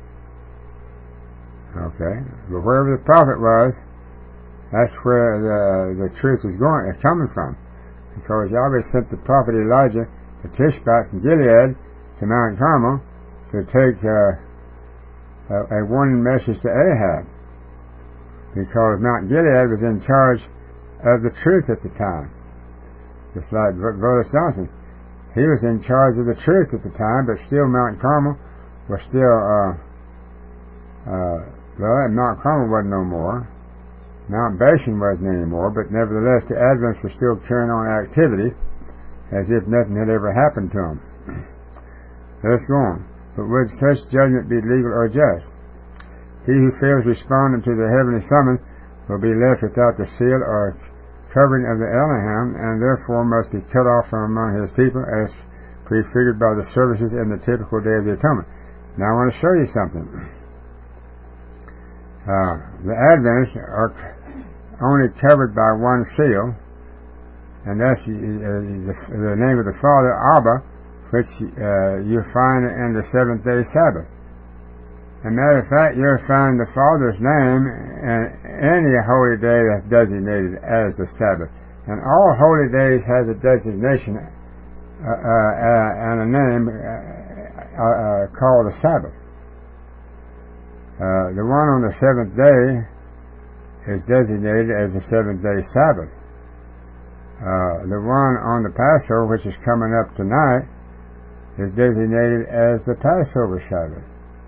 Okay, but wherever the prophet was, that's where the truth is coming from. because Yahweh sent the prophet Elijah to Tishbite from Gilead to Mount Carmel to take a warning message to Ahab, because Mount Gilead was in charge of the truth at the time. Just like Brother Johnson, he was in charge of the truth at the time, but still Mount Carmel was still, Mount Carmel wasn't no more. Mount Bashan wasn't anymore, but nevertheless the Adventists were still carrying on activity as if nothing had ever happened to them. Let's go on. But would such judgment be legal or just? He who fails responding to the heavenly summons will be left without the seal or covering of the Elohim, and therefore must be cut off from among his people, as prefigured by the services in the typical Day of the Atonement. Now I want to show you something. The Adventists are only covered by one seal, and that's the name of the Father, Abba, which you find in the seventh-day Sabbath. As a matter of fact, you'll find the Father's name in any holy day that's designated as the Sabbath. And all holy days has a designation and a name called the Sabbath. The one on the seventh day is designated as the seventh-day Sabbath. The one on the Passover, which is coming up tonight, is designated as the Passover Sabbath.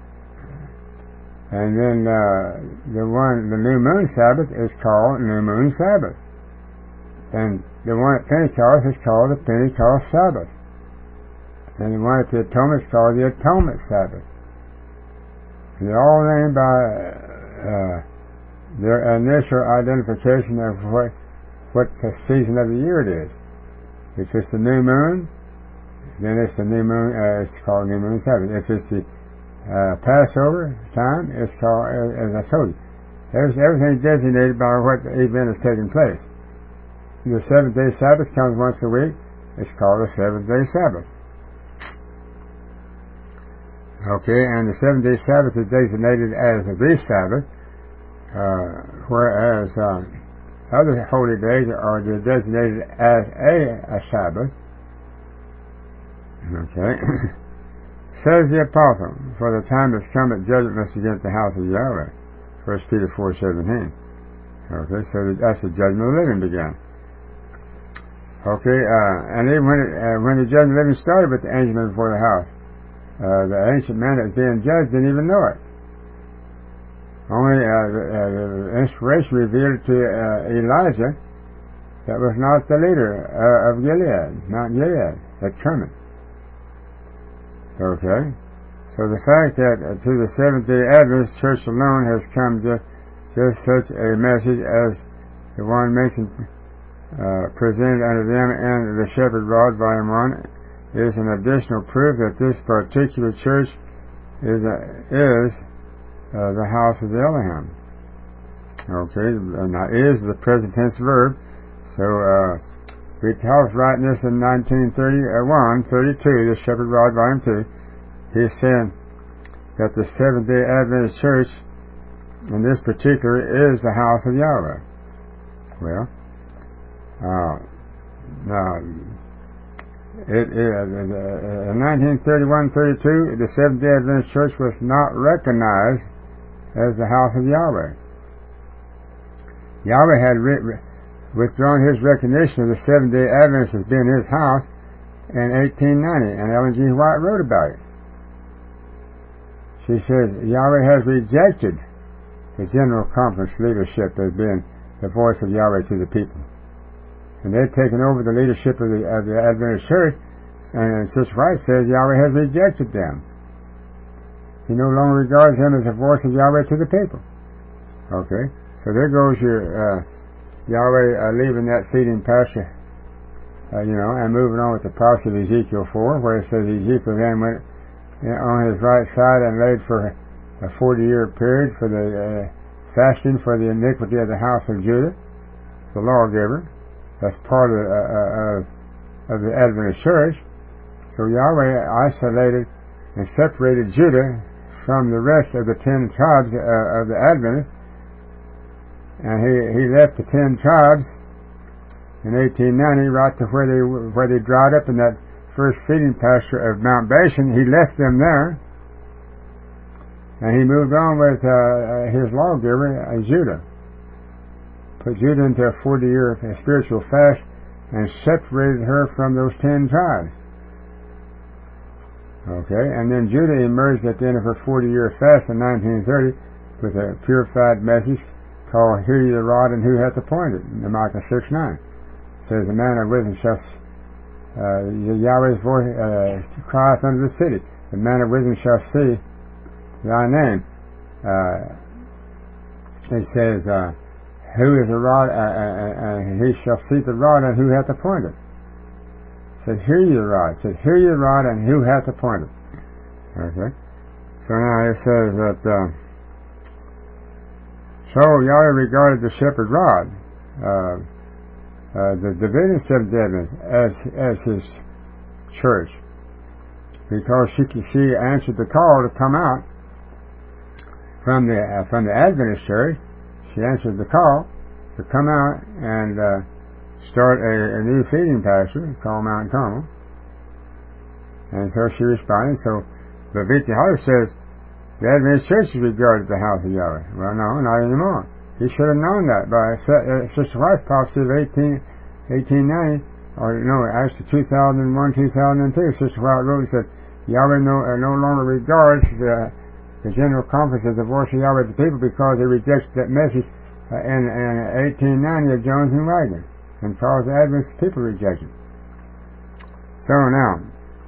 And then the New Moon Sabbath is called New Moon Sabbath. And the one at Pentecost is called the Pentecost Sabbath. And the one at the Atonement is called the Atonement Sabbath. They're all named by their initial identification of what the season of the year it is. If it's the new moon, then it's the new moon. It's called New Moon Sabbath. If it's the Passover time, it's called, as I told you, everything designated by what event is taking place. The seventh-day Sabbath comes once a week. It's called the seventh-day Sabbath. Okay, and the seventh-day Sabbath is designated as the Sabbath, whereas other holy days are designated as a Sabbath. Okay. Says the Apostle, for the time has come that judgment must begin at the house of Yahweh. 1 Peter 4:17. Okay, so that's the judgment of the living began. Okay, and even when the judgment of the living started with the angel before the house, the ancient man that was being judged didn't even know it. Only the inspiration revealed to Elijah that was not the leader of Gilead, Mount Gilead, at Kermit. Okay, so the fact that to the Seventh-day Adventist Church alone has come just such a message as the one mentioned, presented unto them in the Shepherd Rod, Volume 1, is an additional proof that this particular church is the house of the Elohim. Okay, now is the present tense verb, so we was writing this in 1932, the Shepherd Rod, Volume 2. He's saying that the Seventh-day Adventist Church, in this particular, is the house of Yahweh. Well, now, in 1931-32, the Seventh-day Adventist Church was not recognized as the house of Yahweh. Yahweh had withdrawn his recognition of the Seventh-day Adventists as being his house in 1890, and Ellen G. White wrote about it. She says, Yahweh has rejected the General Conference leadership as being the voice of Yahweh to the people. And they've taken over the leadership of the Adventist Church, and Sister White says Yahweh has rejected them. He no longer regards them as the voice of Yahweh to the people. Okay, so there goes your Yahweh leaving that feeding pasture, and moving on with the prophecy of Ezekiel 4, where it says Ezekiel then went on his right side and laid for a 40-year period for the fasting for the iniquity of the house of Judah, the lawgiver. That's part of the Adventist Church. So Yahweh isolated and separated Judah from the rest of the 10 tribes of the Adventists, and he left the 10 tribes in 1890, right to where they dried up in that first feeding pasture of Mount Bashan. He left them there, and he moved on with his lawgiver, Judah. Put Judah into a 40-year spiritual fast and separated her from those 10 tribes. Okay, and then Judah emerged at the end of her 40-year fast in 1930 with a purified message called "Hear ye the rod and who hath appointed." In Micah 6:9 says, "The man of wisdom shall Yahweh's voice crieth unto the city. The man of wisdom shall see thy name." It says, "Who is the rod? He shall see the rod and who hath appointed." It said, "Hear ye the rod." It said, "Hear ye the rod and who hath appointed." Okay. So now it says that. So Yahweh regarded the shepherd rod, the Davidic Seventh Day Adventists, as his church, because she answered the call to come out from the Adventist church. She answered the call to come out and start a new feeding pasture called Mount Carmel, and so she responded. So, but V.T. Hodder says the Adventist church regarded the house of Yahweh. Well, no, not anymore. He should have known that by Sister White's prophecy of 1890, or no, actually 2001, 2002. Sister White wrote and said, Yahweh no longer regards the General Conference as the voice of Yahweh to the people because they rejected that message in 1890 of Jones and Wagner, and caused the Adventist people to reject it. So now,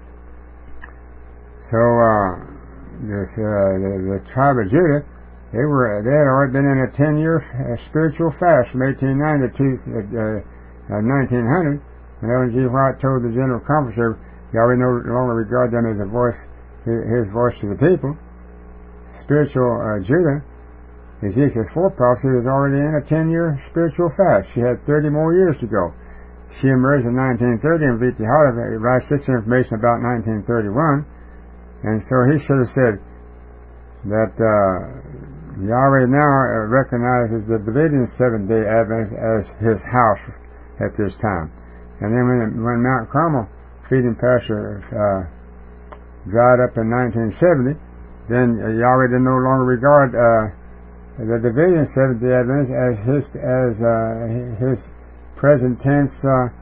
the tribe of Judah, they had already been in a 10-year spiritual fast from 1890 to 1900, when Ellen G. White told the General Conference Yahweh no longer regard them as a voice, his voice to the people. Spiritual Judah, Ezekiel's 4 prophecy, was already in a 10-year spiritual fast. She had 30 more years to go. She emerged in 1930, and V.T. Hodder writes this information about 1931. And so he should have said that Yahweh now recognizes the Davidian Seventh-day Adventists as his house at this time. And then when Mount Carmel feeding pasture dried up in 1970, then Yahweh did no longer regard the Davidian Seventh-day Adventists as his present tense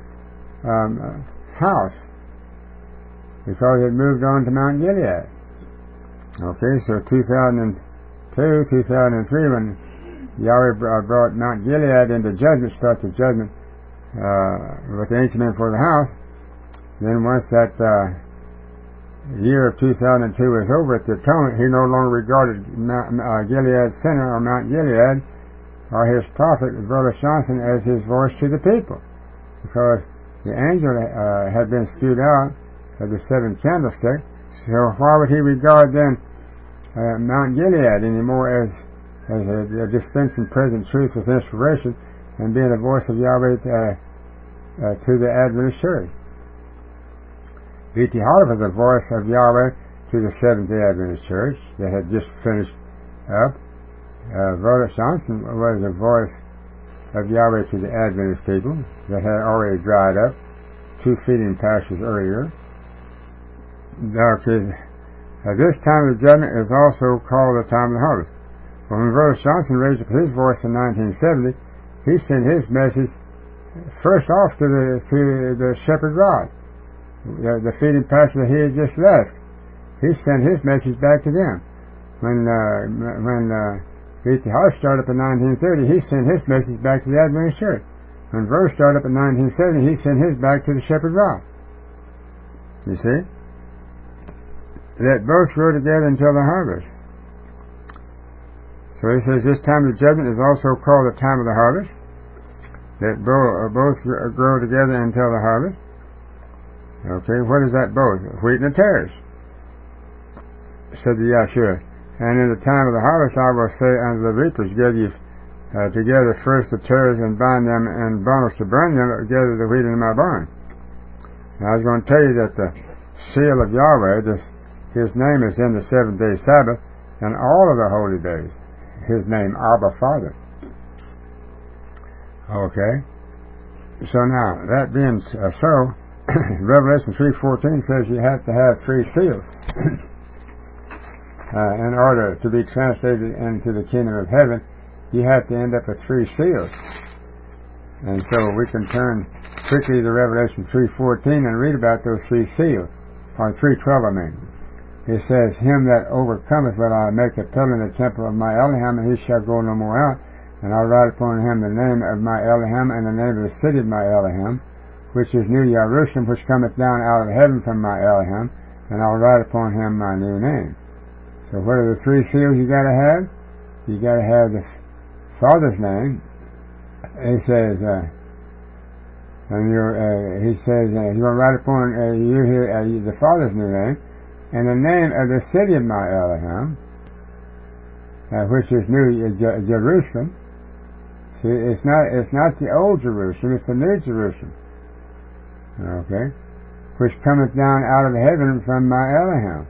house, because it moved on to Mount Gilead. Okay, so 2002, 2003, when Yahweh brought Mount Gilead into judgment, start the judgment with the ancient men for the house, then once that year of 2002 was over at the atonement, he no longer regarded Gilead Center or Mount Gilead or his prophet, Brother Johnson, as his voice to the people, because the angel had been spewed out of the 7th candlestick. So why would he regard then Mount Gilead anymore as a dispensing present truth with inspiration and being the voice of Yahweh to the Adventist church? V.T. Hodder was the voice of Yahweh to the Seventh-day Adventist church that had just finished up. Brother Johnson was the voice of Yahweh to the Adventist people that had already dried up 2 feeding pastures earlier. This time of the judgment is also called the time of the harvest. When Brother Johnson raised up his voice in 1970, he sent his message first off to the shepherd rod, the feeding pasture that he had just left. He sent his message back to them. When V.T. Hodder started up in 1930, he sent his message back to the Adventist church. When Verse started up in 1970, he sent his back to the shepherd rod. You see? That both grow together until the harvest. So he says this time of the judgment is also called the time of the harvest. That both grow together until the harvest. Okay, what is that both? Wheat and the tares, said the Yahshua. And in the time of the harvest I will say unto the reapers, gather ye together first the tares and bind them in bundles to burn them, but gather the wheat in my barn. Now I was going to tell you that the seal of Yahweh, his name is in the 7th-day Sabbath and all of the holy days. His name, Abba Father. Okay. So now, that being so, Revelation 3:14 says you have to have 3 seals in order to be translated into the kingdom of heaven. You have to end up with 3 seals. And so we can turn quickly to Revelation 3:14 and read about those 3 seals, or 3:12 I mean. It says, "Him that overcometh will I make a pillar in the temple of my Elohim, and he shall go no more out. And I'll write upon him the name of my Elohim, and the name of the city of my Elohim, which is New Jerusalem, which cometh down out of heaven from my Elohim, and I'll write upon him my new name." So what are the 3 seals you got to have? You got to have the Father's name. He says, he says, he's going to write upon you here the Father's new name, and the name of the city of my Elohim, which is New Jerusalem. See, it's not the old Jerusalem, it's the New Jerusalem. Okay? Which cometh down out of heaven from my Elohim.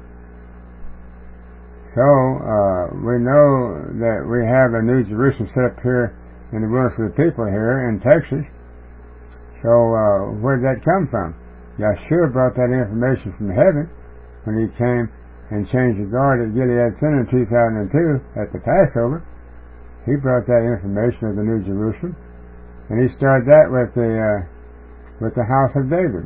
So, we know that we have a New Jerusalem set up here in the wilderness of the people here in Texas. So, where did that come from? Yeshua brought that information from heaven when he came and changed the guard at Gilead Center in 2002 at the Passover. He brought that information of the New Jerusalem, and he started that with the house of David.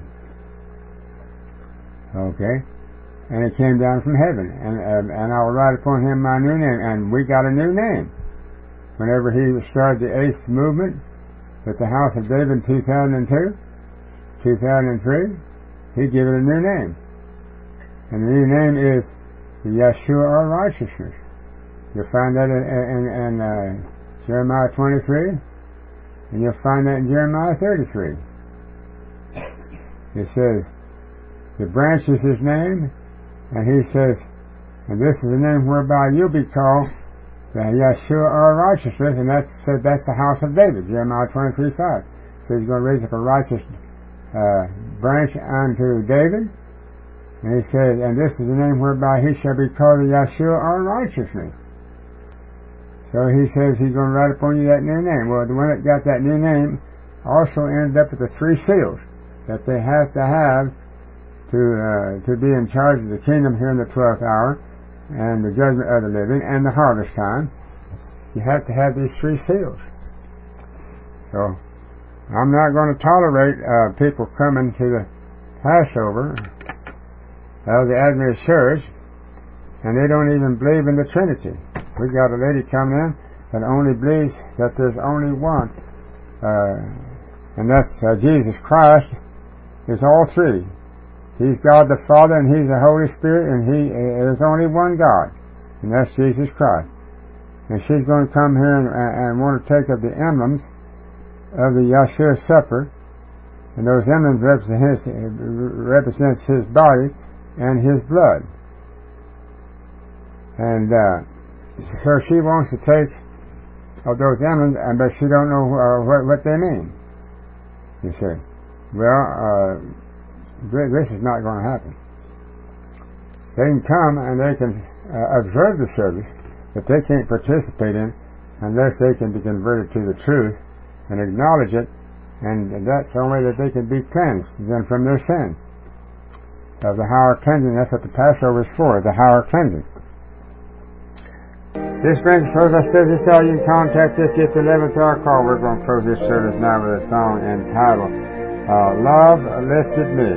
Okay, and it came down from heaven, and I will write upon him my new name, and we got a new name. Whenever he started the 8th movement with the house of David in 2002, 2003, he gave it a new name, and the new name is the Yeshua or righteousness. You'll find that in Jeremiah 23, and you'll find that in Jeremiah 33. It says, the branch is his name, and he says, and this is the name whereby you'll be called the Yeshua or righteousness, and that's the house of David, Jeremiah 23:5. So he's going to raise up a righteous branch unto David, and he said, and this is the name whereby he shall be called the Yeshua or righteousness. So he says he's going to write upon you that new name. Well, the one that got that new name also ended up with the 3 seals that they have to have to be in charge of the kingdom here in the 12th hour and the judgment of the living and the harvest time. You have to have these 3 seals. So I'm not going to tolerate people coming to the Passover of the Adventist Church and they don't even believe in the Trinity. We got a lady coming in that only believes that there's only one, and that's Jesus Christ is all 3. He's God the Father, and He's the Holy Spirit, and there's only one God, and that's Jesus Christ. And she's going to come here and want to take up the emblems of the Yeshua Supper, and those emblems represents His body and His blood. And so she wants to take of those emblems, but she don't know what they mean. You see, well, this is not going to happen. They can come and they can observe the service, but they can't participate in it unless they can be converted to the truth and acknowledge it, and that's the only way that they can be cleansed then from their sins. Of the hour cleansing, that's what the Passover is for, the hour cleansing. This brings us close. I said this out. You can contact us at the 11th hour call. We're going to close this service now with a song entitled Love Lifted Me.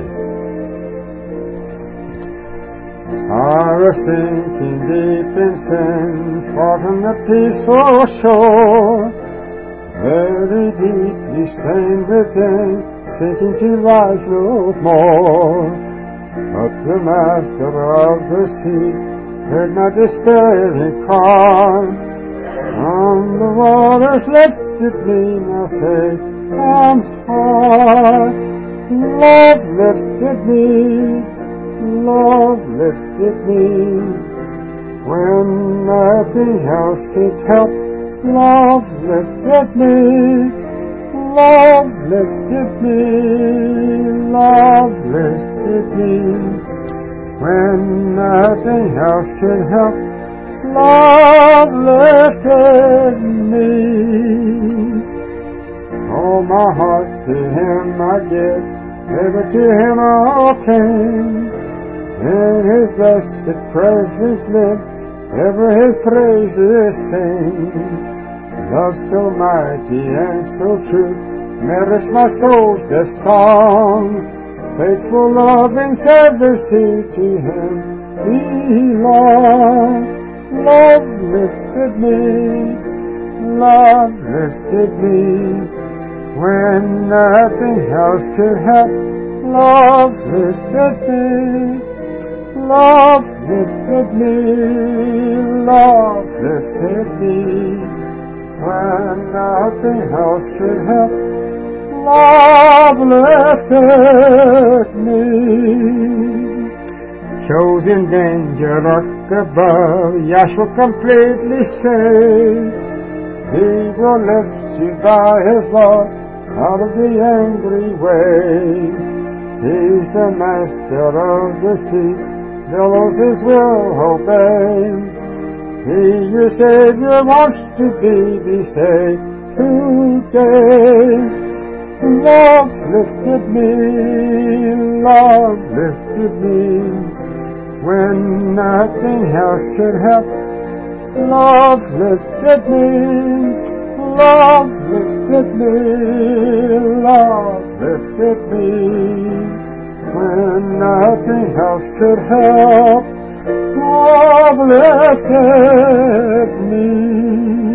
I was sinking deep in sin, far from the peaceful shore, very deeply stained within, sinking to rise no more. But the Master of the sea heard my despairing cry. On the waters lifted me, now say, I'm high. Love lifted me, love lifted me. When nothing else could help, love lifted me, love lifted me, love lifted me. When nothing else could help, love lifted me. Oh, my heart to Him I give, ever to Him all came. In His blessed presence live, ever His praises sing. Love so mighty and so true, merits my soul's best song. Faithful love and service to Him belong. Love lifted me, love lifted me, when nothing else could help. Love lifted me, love lifted me, love lifted me, when nothing else could help. Love lifted me. Chosen danger up above, Yahshua completely saved. He will lift you by His love out of the angry wave. He's the master of the sea, billows His will obey. He, your Savior, wants to be saved today. Love lifted me, love lifted me, when nothing else could help. Love lifted me, love lifted me, love lifted me, when nothing else could help. Love lifted me.